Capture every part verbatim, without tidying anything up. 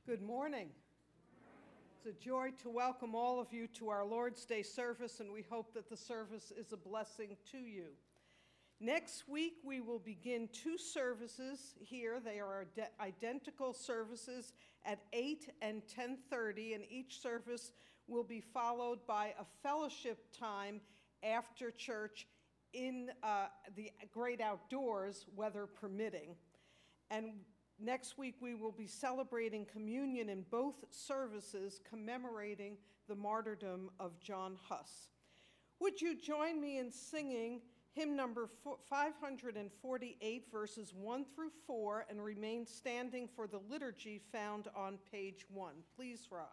Good morning. It's a joy to welcome all of you to our Lord's Day service, and we hope that the service is a blessing to you. Next week, we will begin two services here. They are identical services at eight and ten thirty, and each service will be followed by a fellowship time after church in uh, the great outdoors, weather permitting. And next week, we will be celebrating communion in both services, commemorating the martyrdom of John Huss. Would you join me in singing hymn number five forty-eight, verses one through four, and remain standing for the liturgy found on page one? Please rise.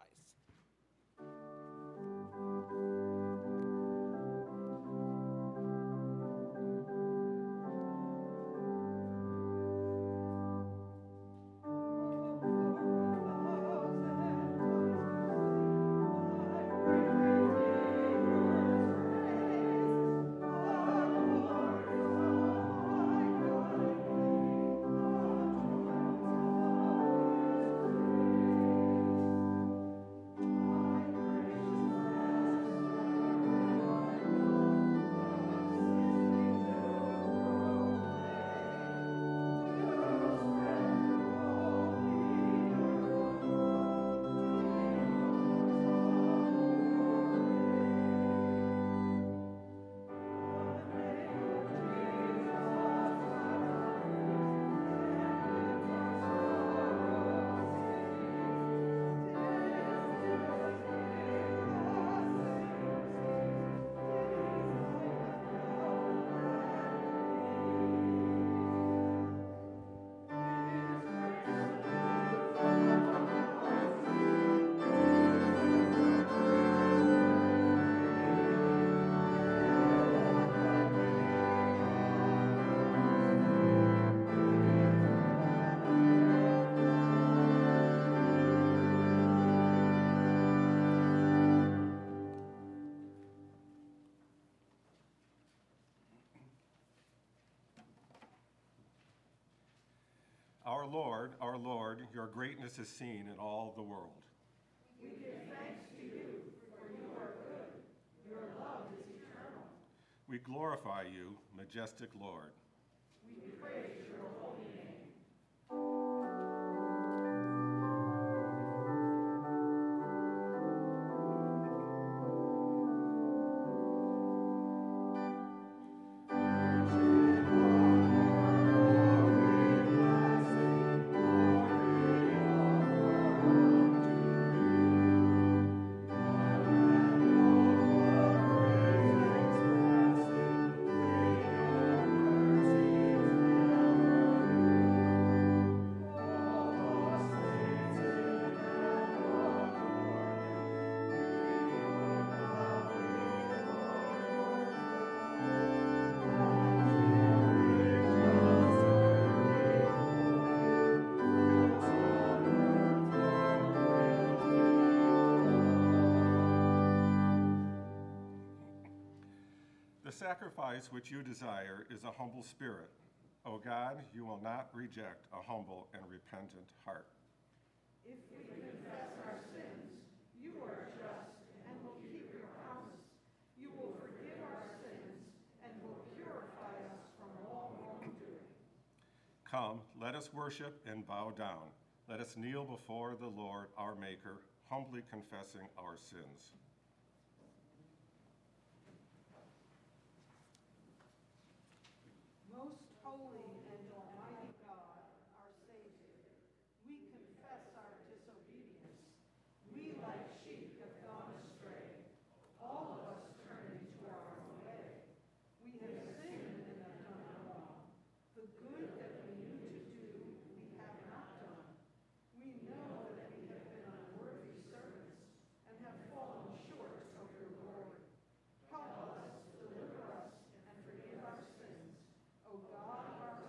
Our Lord, our Lord, your greatness is seen in all the world. We give thanks to you, for you are good. Your love is eternal. We glorify you, majestic Lord. We praise your holy name. The sacrifice which you desire is a humble spirit. O God, you will not reject a humble and repentant heart. If we confess our sins, you are just and will keep your promise. You will forgive our sins and will purify us from all wrongdoing. Come, let us worship and bow down. Let us kneel before the Lord our Maker, humbly confessing our sins. Most holy and almighty God, our Savior, we confess our disobedience. We, like sheep, have gone astray. All of us turning to our own way. We have sinned and have done wrong. The good that we knew to do, we have not done. We know that we have been unworthy servants and have fallen short of your glory. Help us, deliver us, and forgive our sins. O God, our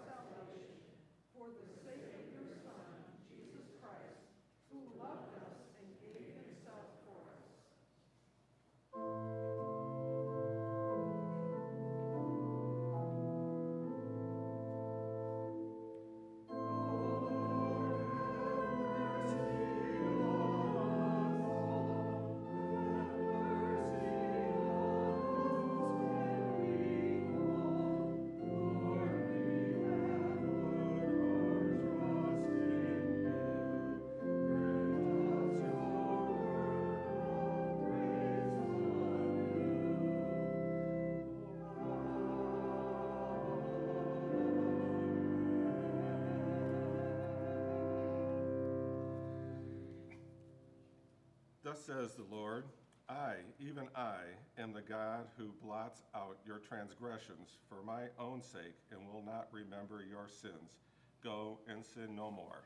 Thus says the Lord, I, even I, am the God who blots out your transgressions for my own sake and will not remember your sins. Go and sin no more.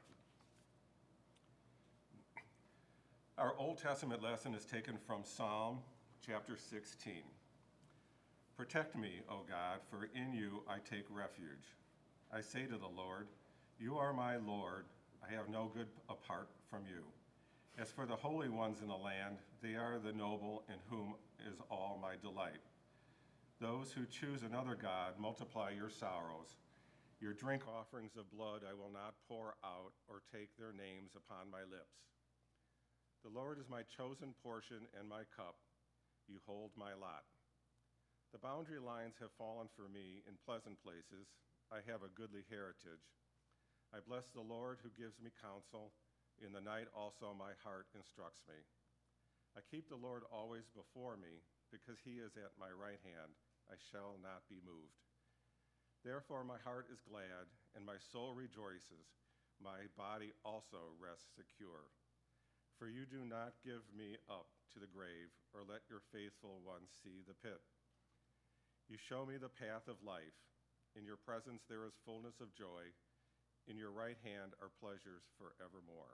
Our Old Testament lesson is taken from Psalm chapter sixteen. Protect me, O God, for in you I take refuge. I say to the Lord, you are my Lord. I have no good apart from you. As for the holy ones in the land, they are the noble in whom is all my delight. Those who choose another God multiply your sorrows. Your drink offerings of blood I will not pour out or take their names upon my lips. The Lord is my chosen portion and my cup. You hold my lot. The boundary lines have fallen for me in pleasant places. I have a goodly heritage. I bless the Lord who gives me counsel. In the night also my heart instructs me. I keep the Lord always before me, because he is at my right hand. I shall not be moved. Therefore my heart is glad, and my soul rejoices. My body also rests secure. For you do not give me up to the grave, or let your faithful one see the pit. You show me the path of life. In your presence there is fullness of joy. In your right hand are pleasures forevermore.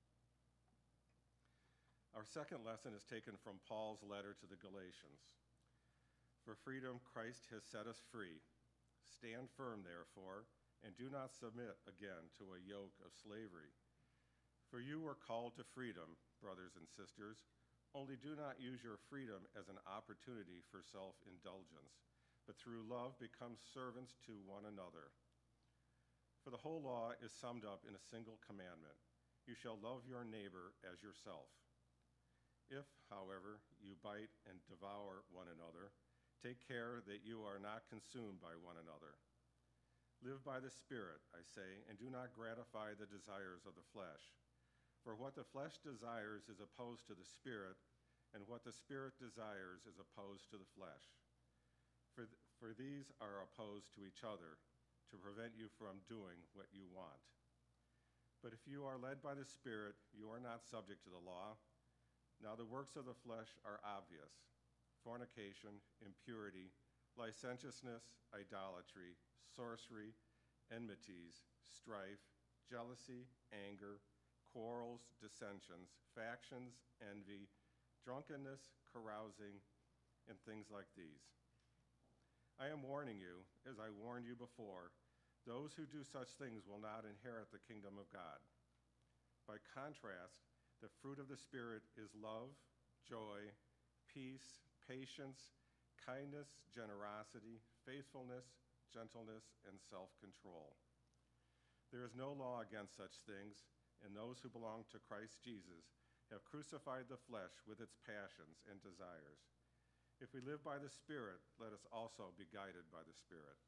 Our second lesson is taken from Paul's letter to the Galatians. For freedom Christ has set us free. Stand firm, therefore, and do not submit again to a yoke of slavery. For you were called to freedom, brothers and sisters, only do not use your freedom as an opportunity for self-indulgence, but through love become servants to one another. For the whole law is summed up in a single commandment. You shall love your neighbor as yourself. If, however, you bite and devour one another, take care that you are not consumed by one another. Live by the Spirit, I say, and do not gratify the desires of the flesh. For what the flesh desires is opposed to the Spirit, and what the Spirit desires is opposed to the flesh. For, th- for these are opposed to each other, to prevent you from doing what you want. But if you are led by the Spirit, you are not subject to the law. Now the works of the flesh are obvious: fornication, impurity, licentiousness, idolatry, sorcery, enmities, strife, jealousy, anger, quarrels, dissensions, factions, envy, drunkenness, carousing, and things like these. I am warning you, as I warned you before, those who do such things will not inherit the kingdom of God. By contrast, the fruit of the Spirit is love, joy, peace, patience, kindness, generosity, faithfulness, gentleness, and self-control. There is no law against such things, and those who belong to Christ Jesus have crucified the flesh with its passions and desires. If we live by the Spirit, let us also be guided by the Spirit.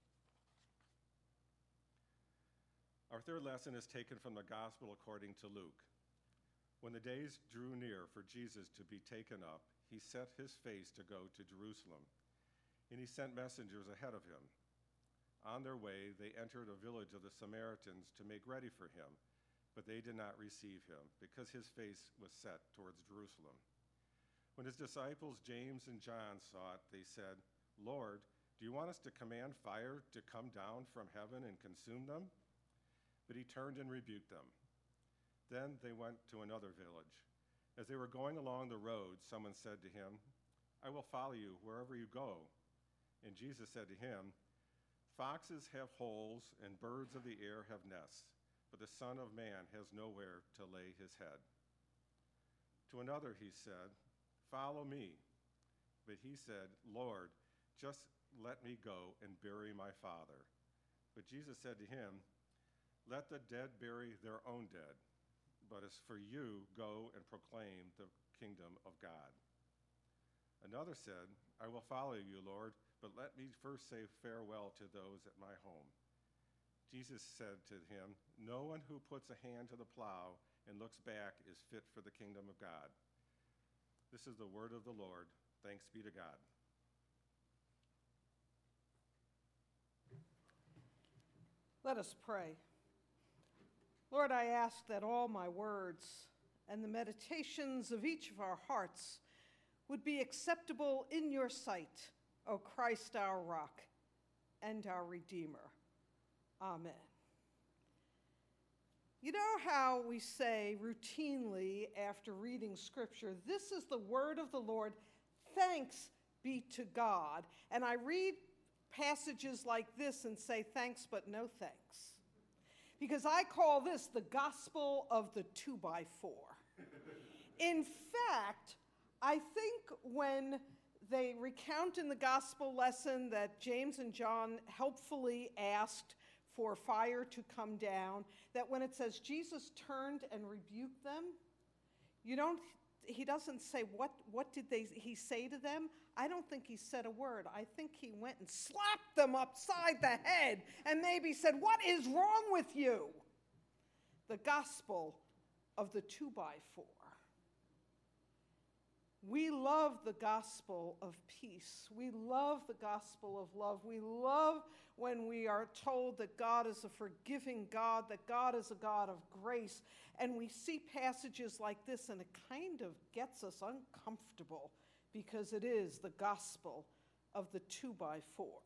Our third lesson is taken from the Gospel according to Luke. When the days drew near for Jesus to be taken up, he set his face to go to Jerusalem, and he sent messengers ahead of him. On their way, they entered a village of the Samaritans to make ready for him, but they did not receive him, because his face was set towards Jerusalem. When his disciples James and John saw it, they said, "Lord, do you want us to command fire to come down from heaven and consume them?" But he turned and rebuked them. Then they went to another village. As they were going along the road, someone said to him, "I will follow you wherever you go." And Jesus said to him, "Foxes have holes and birds of the air have nests, but the Son of Man has nowhere to lay his head." To another he said, "Follow me." But he said, "Lord, just let me go and bury my father." But Jesus said to him, "Let the dead bury their own dead. But as for you, go and proclaim the kingdom of God." Another said, "I will follow you, Lord, but let me first say farewell to those at my home." Jesus said to him, "No one who puts a hand to the plow and looks back is fit for the kingdom of God." This is the word of the Lord. Thanks be to God. Let us pray. Lord, I ask that all my words and the meditations of each of our hearts would be acceptable in your sight, O Christ, our rock and our Redeemer. Amen. You know how we say routinely after reading Scripture, this is the word of the Lord, thanks be to God. And I read passages like this and say thanks but no thanks. Because I call this the gospel of the two by four. In fact, I think when they recount in the gospel lesson that James and John helpfully asked for fire to come down, that when it says Jesus turned and rebuked them, you don't, he doesn't say what, what did they, he say to them? I don't think he said a word. I think he went and slapped them upside the head and maybe said, what is wrong with you? The gospel of the two by four. We love the gospel of peace. We love the gospel of love. We love when we are told that God is a forgiving God, that God is a God of grace. And we see passages like this and it kind of gets us uncomfortable because it is the gospel of the two by four.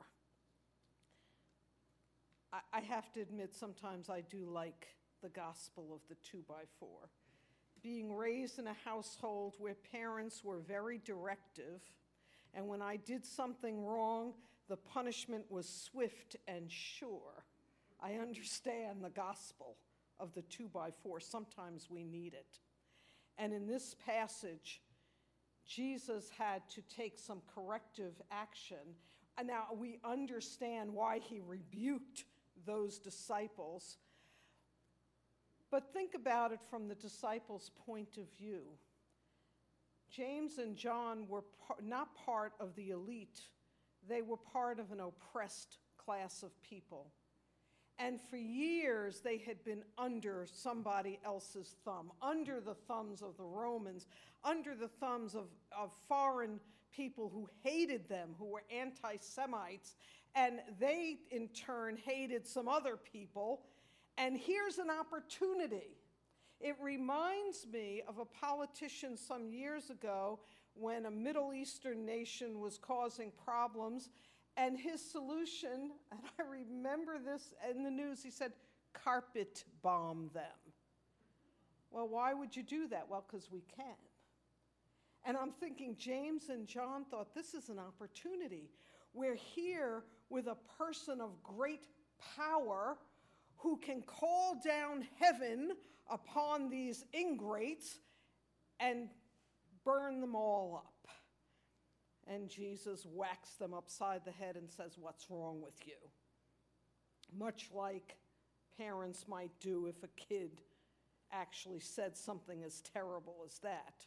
I, I have to admit, sometimes I do like the gospel of the two by four. Being raised in a household where parents were very directive, and when I did something wrong, the punishment was swift and sure. I understand the gospel of the two by four. Sometimes we need it. And in this passage, Jesus had to take some corrective action. And now we understand why he rebuked those disciples. But think about it from the disciples' point of view. James and John were par- not part of the elite. They were part of an oppressed class of people. And for years, they had been under somebody else's thumb, under the thumbs of the Romans, under the thumbs of, of foreign people who hated them, who were anti-Semites. And they, in turn, hated some other people. And here's an opportunity. It reminds me of a politician some years ago when a Middle Eastern nation was causing problems, and his solution, and I remember this in the news, he said, carpet bomb them. Well, why would you do that? Well, because we can. And I'm thinking James and John thought this is an opportunity. We're here with a person of great power who can call down heaven upon these ingrates and burn them all up. And Jesus whacks them upside the head and says, what's wrong with you? Much like parents might do if a kid actually said something as terrible as that.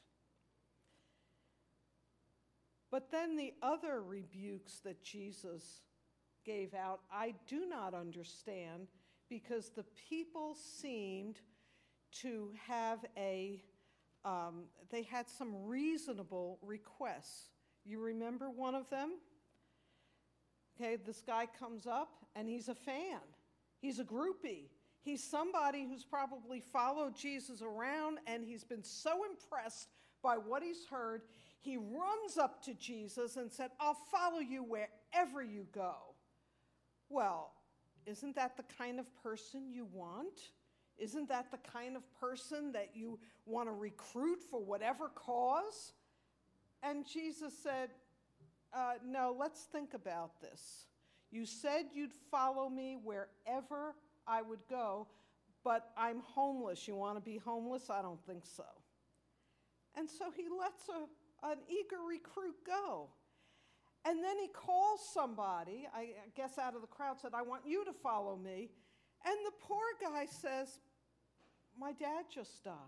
But then the other rebukes that Jesus gave out, I do not understand, because the people seemed to have a, um, they had some reasonable requests. You remember one of them? Okay, this guy comes up and he's a fan. He's a groupie. He's somebody who's probably followed Jesus around and he's been so impressed by what he's heard, he runs up to Jesus and said, I'll follow you wherever you go. Well, isn't that the kind of person you want? Isn't that the kind of person that you want to recruit for whatever cause? And Jesus said, uh, no, let's think about this. You said you'd follow me wherever I would go, but I'm homeless. You want to be homeless? I don't think so. And so he lets a, an eager recruit go. And then he calls somebody, I guess out of the crowd, said, I want you to follow me. And the poor guy says, my dad just died.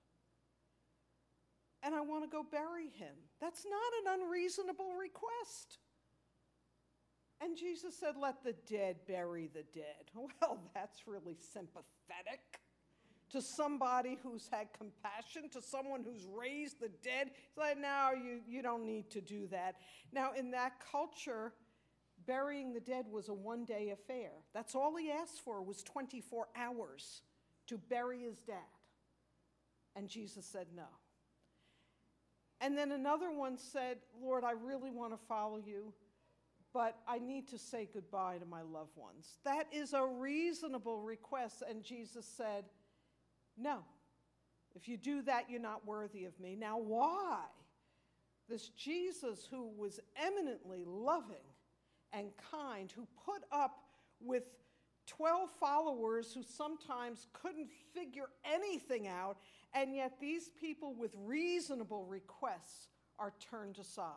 And I want to go bury him. That's not an unreasonable request. And Jesus said, let the dead bury the dead. Well, that's really sympathetic to somebody who's had compassion, to someone who's raised the dead. He's like, no, you, you don't need to do that. Now, in that culture, burying the dead was a one-day affair. That's all he asked for was twenty-four hours to bury his dad. And Jesus said no. And then another one said, Lord, I really want to follow you, but I need to say goodbye to my loved ones. That is a reasonable request. And Jesus said, no. If you do that, you're not worthy of me. Now, why? This Jesus who was eminently loving and kind, who put up with twelve followers who sometimes couldn't figure anything out, and yet these people with reasonable requests are turned aside.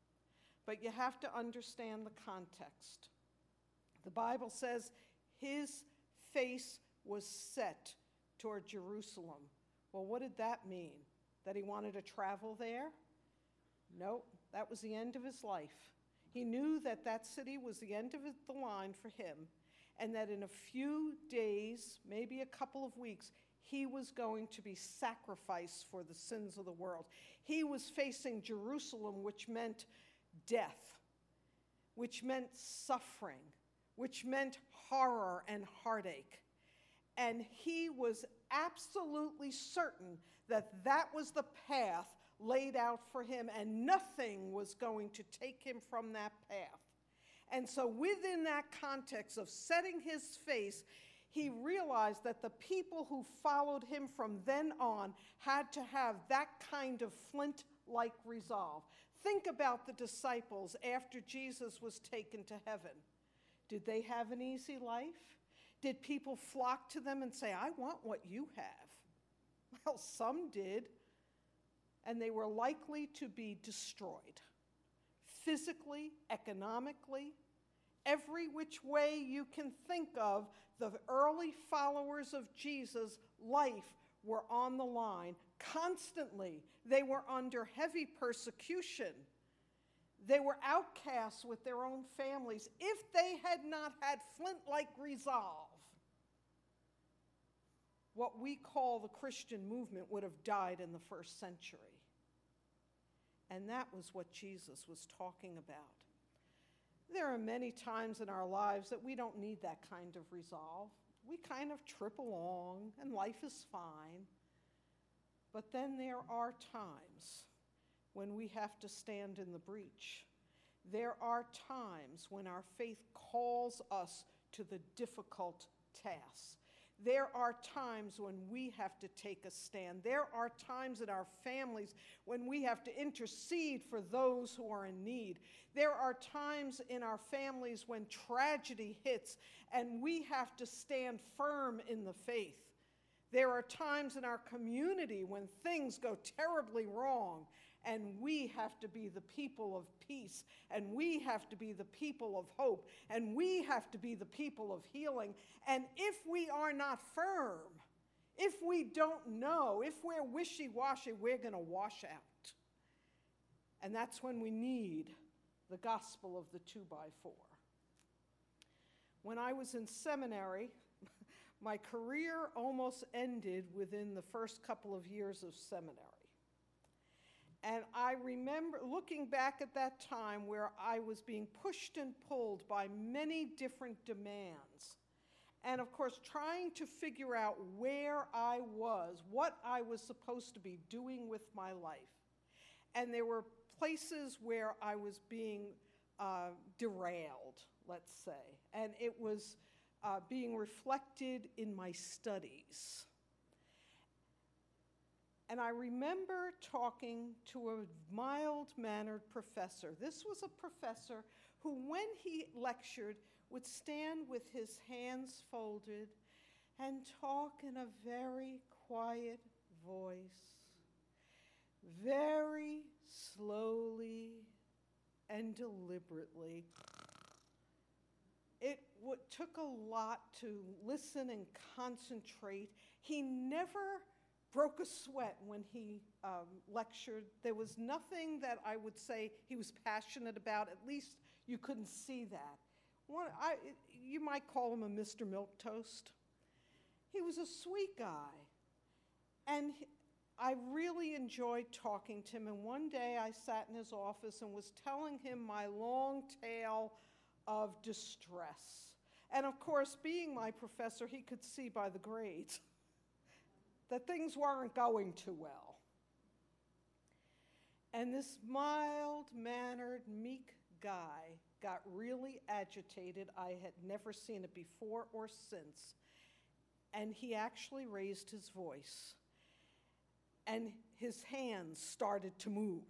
But you have to understand the context. The Bible says his face was set toward Jerusalem. Well, what did that mean? That he wanted to travel there? No, that was the end of his life. He knew that that city was the end of the line for him, and that in a few days, maybe a couple of weeks, he was going to be sacrificed for the sins of the world. He was facing Jerusalem, which meant death, which meant suffering, which meant horror and heartache. And he was absolutely certain that that was the path laid out for him, and nothing was going to take him from that path. And so within that context of setting his face, he realized that the people who followed him from then on had to have that kind of flint-like resolve. Think about the disciples after Jesus was taken to heaven. Did they have an easy life? Did people flock to them and say, I want what you have? Well, some did. And they were likely to be destroyed. Physically, economically, every which way you can think of, the early followers of Jesus' life were on the line. Constantly, they were under heavy persecution. They were outcasts with their own families. If they had not had flint-like resolve, what we call the Christian movement would have died in the first century. And that was what Jesus was talking about. There are many times in our lives that we don't need that kind of resolve. We kind of trip along and life is fine. But then there are times when we have to stand in the breach. There are times when our faith calls us to the difficult tasks. There are times when we have to take a stand. There are times in our families when we have to intercede for those who are in need. There are times in our families when tragedy hits and we have to stand firm in the faith. There are times in our community when things go terribly wrong and we have to be the people of peace, and we have to be the people of hope, and we have to be the people of healing. And if we are not firm, if we don't know, if we're wishy-washy, we're going to wash out. And that's when we need the gospel of the two by four. When I was in seminary, my career almost ended within the first couple of years of seminary. And I remember looking back at that time where I was being pushed and pulled by many different demands. And of course, trying to figure out where I was, what I was supposed to be doing with my life. And there were places where I was being uh, derailed, let's say. And it was uh, being reflected in my studies. And I remember talking to a mild-mannered professor. This was a professor who, when he lectured, would stand with his hands folded and talk in a very quiet voice, very slowly and deliberately. It w- took a lot to listen and concentrate. He never broke a sweat when he um, lectured. There was nothing that I would say he was passionate about. At least you couldn't see that. One, I, you might call him a Mister Milquetoast. He was a sweet guy. And he, I really enjoyed talking to him. And one day I sat in his office and was telling him my long tale of distress. And of course, being my professor, he could see by the grades that things weren't going too well. And this mild-mannered, meek guy got really agitated. I had never seen it before or since. And he actually raised his voice. And his hands started to move.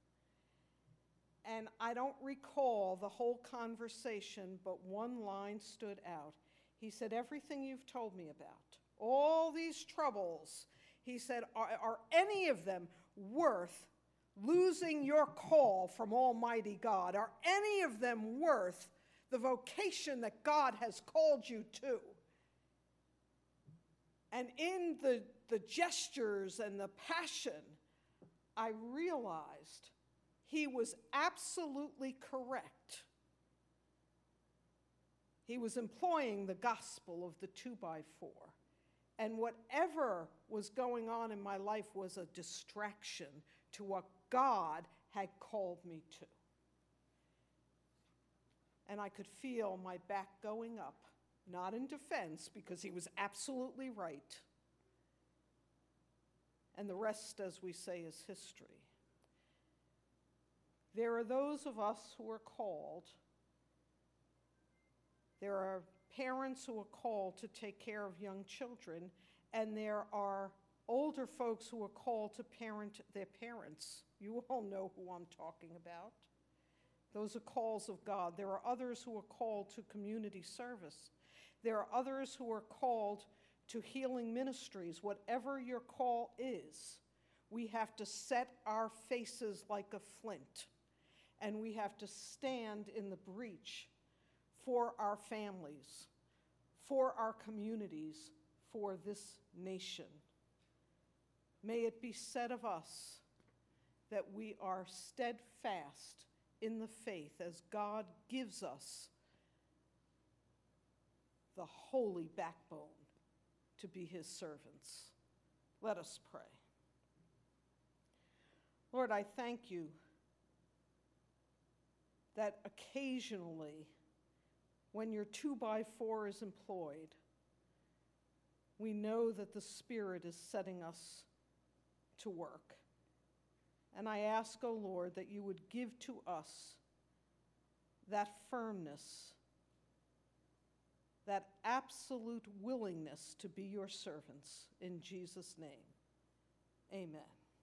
And I don't recall the whole conversation, but one line stood out. He said, everything you've told me about, all these troubles, he said, are, are any of them worth losing your call from Almighty God? Are any of them worth the vocation that God has called you to? And in the, the gestures and the passion, I realized he was absolutely correct. He was employing the gospel of the two by four. And whatever was going on in my life was a distraction to what God had called me to. And I could feel my back going up, not in defense, because he was absolutely right. And the rest, as we say, is history. There are those of us who are called. There are parents who are called to take care of young children, and there are older folks who are called to parent their parents. You all know who I'm talking about. Those are calls of God. There are others who are called to community service. There are others who are called to healing ministries. Whatever your call is, we have to set our faces like a flint, and we have to stand in the breach for our families, for our communities, for this nation. May it be said of us that we are steadfast in the faith as God gives us the holy backbone to be his servants. Let us pray. Lord, I thank you that occasionally, when your two by four is employed, we know that the Spirit is setting us to work. And I ask, O Lord, that you would give to us that firmness, that absolute willingness to be your servants. In Jesus' name, amen.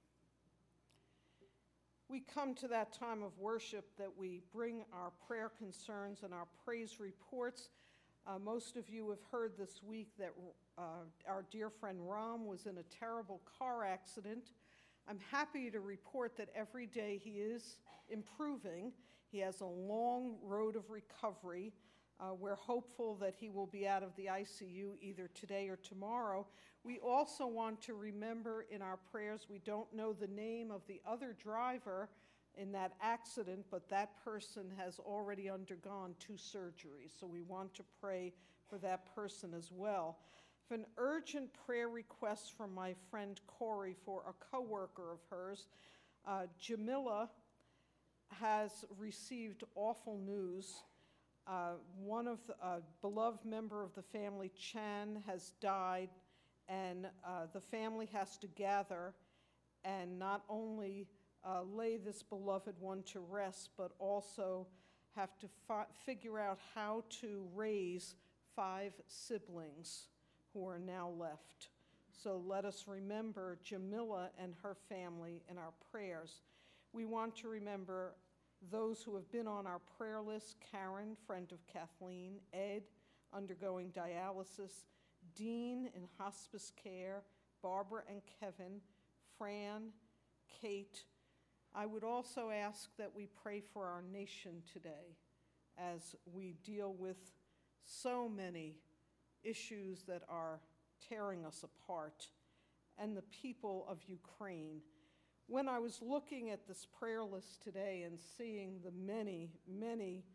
We come to that time of worship that we bring our prayer concerns and our praise reports. Uh, most of you have heard this week that uh, our dear friend Ram was in a terrible car accident. I'm happy to report that every day he is improving. He has a long road of recovery. Uh, we're hopeful that he will be out of the I C U either today or tomorrow. We also want to remember in our prayers, we don't know the name of the other driver in that accident, but that person has already undergone two surgeries. So we want to pray for that person as well. For an urgent prayer request from my friend Corey for a coworker of hers, uh, Jamila has received awful news. Uh, one of the uh, beloved member of the family, Chan, has died, and uh, the family has to gather and not only uh, lay this beloved one to rest, but also have to fi- figure out how to raise five siblings who are now left. So let us remember Jamila and her family in our prayers. We want to remember those who have been on our prayer list: Karen, friend of Kathleen; Ed, undergoing dialysis; Dean in hospice care; Barbara and Kevin; Fran, Kate. I would also ask that we pray for our nation today as we deal with so many issues that are tearing us apart, and the people of Ukraine. When I was looking at this prayer list today and seeing the many, many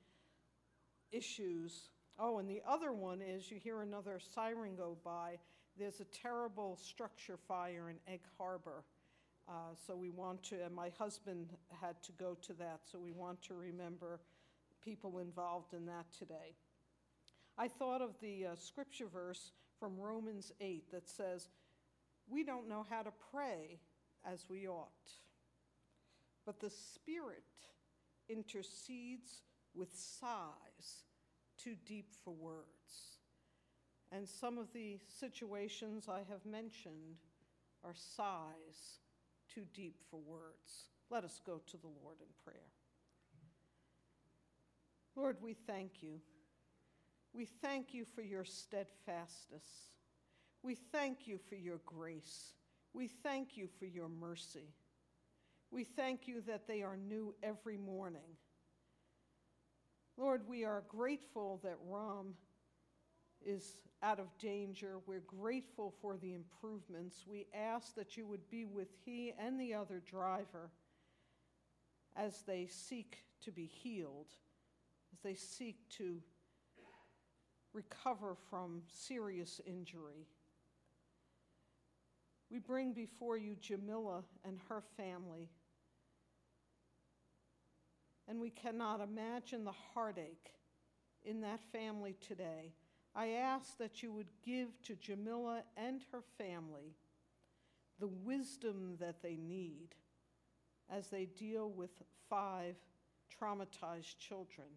issues, oh, and the other one is, you hear another siren go by, there's a terrible structure fire in Egg Harbor. Uh, so we want to, and my husband had to go to that, so we want to remember people involved in that today. I thought of the uh, scripture verse from Romans eight that says, we don't know how to pray as we ought. But the Spirit intercedes with sighs too deep for words. And some of the situations I have mentioned are sighs too deep for words. Let us go to the Lord in prayer. Lord, we thank you. We thank you for your steadfastness. We thank you for your grace. We thank you for your mercy. We thank you that they are new every morning. Lord, we are grateful that Ram is out of danger. We're grateful for the improvements. We ask that you would be with he and the other driver as they seek to be healed, as they seek to recover from serious injury. We bring before you Jamila and her family, and we cannot imagine the heartache in that family today. I ask that you would give to Jamila and her family the wisdom that they need as they deal with five traumatized children.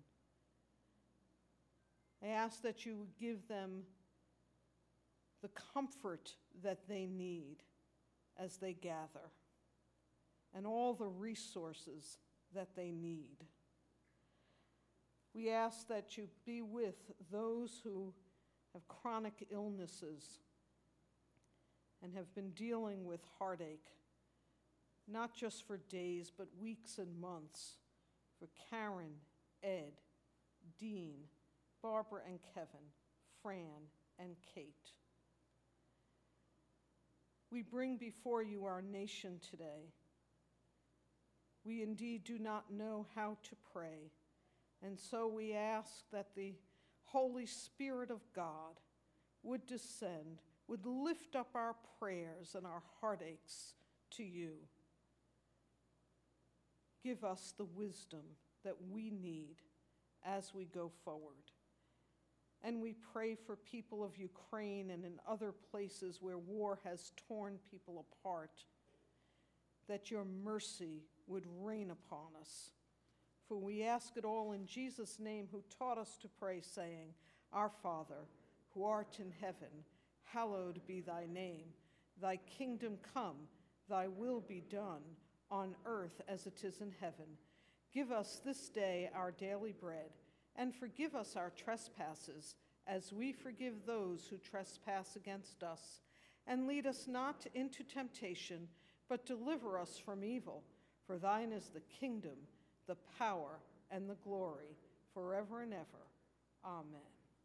I ask that you would give them the comfort that they need as they gather, and all the resources that they need. We ask that you be with those who have chronic illnesses and have been dealing with heartache, not just for days, but weeks and months, for Karen, Ed, Dean, Barbara and Kevin, Fran and Kate. We bring before you our nation today. We indeed do not know how to pray, and so we ask that the Holy Spirit of God would descend, would lift up our prayers and our heartaches to you. Give us the wisdom that we need as we go forward. And we pray for people of Ukraine and in other places where war has torn people apart, that your mercy would reign upon us. For we ask it all in Jesus' name, who taught us to pray, saying, Our Father, who art in heaven, hallowed be thy name. Thy kingdom come, thy will be done, on earth as it is in heaven. Give us this day our daily bread, and forgive us our trespasses, as we forgive those who trespass against us. And lead us not into temptation, but deliver us from evil. For thine is the kingdom, the power, and the glory, forever and ever. Amen.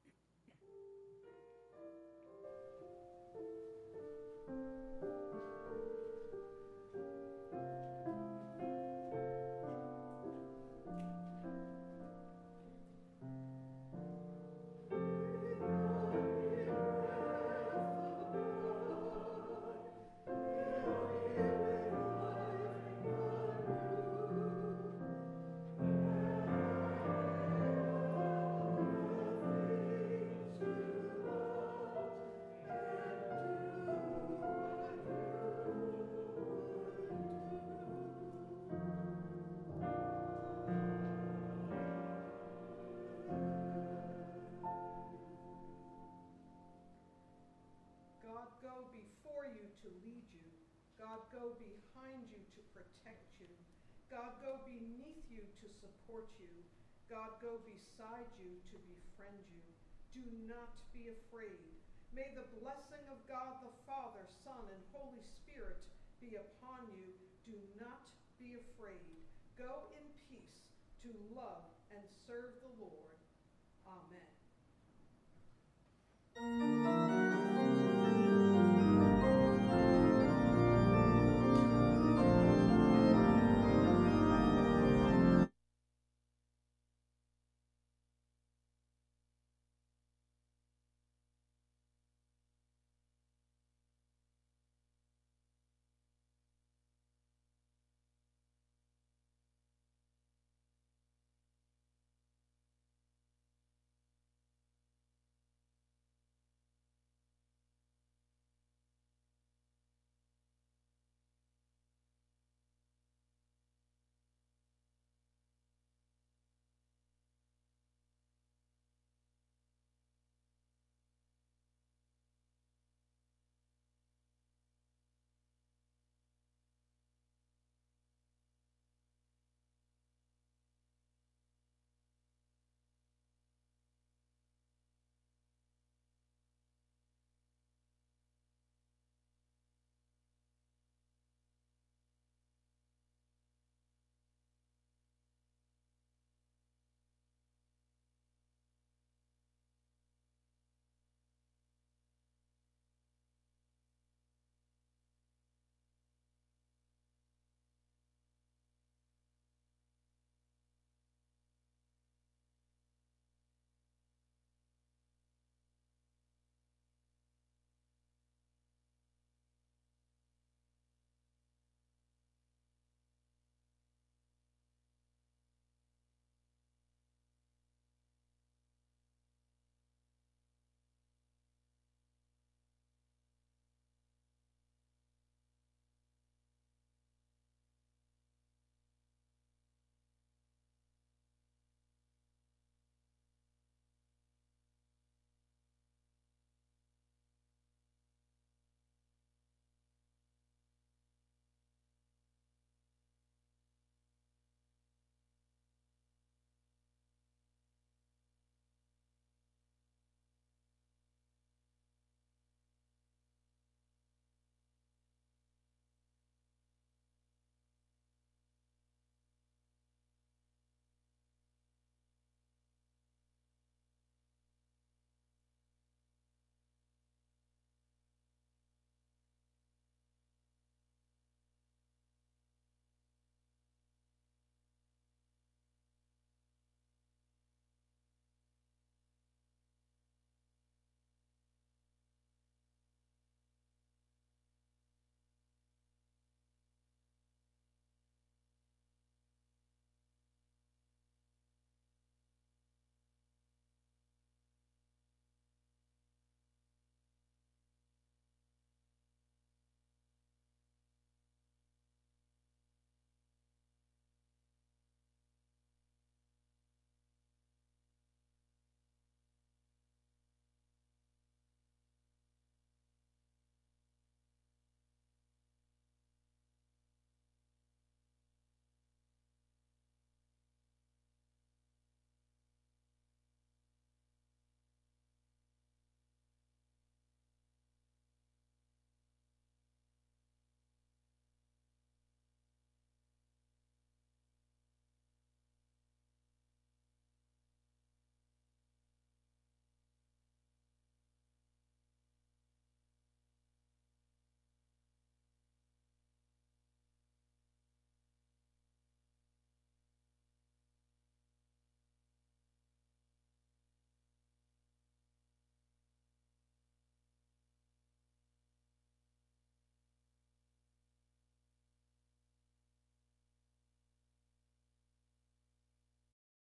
God go before you to lead you. God go behind you to protect you. God go beneath you to support you. God go beside you to befriend you. Do not be afraid. May the blessing of God the Father, Son, and Holy Spirit be upon you. Do not be afraid. Go in peace to love and serve the Lord. Amen.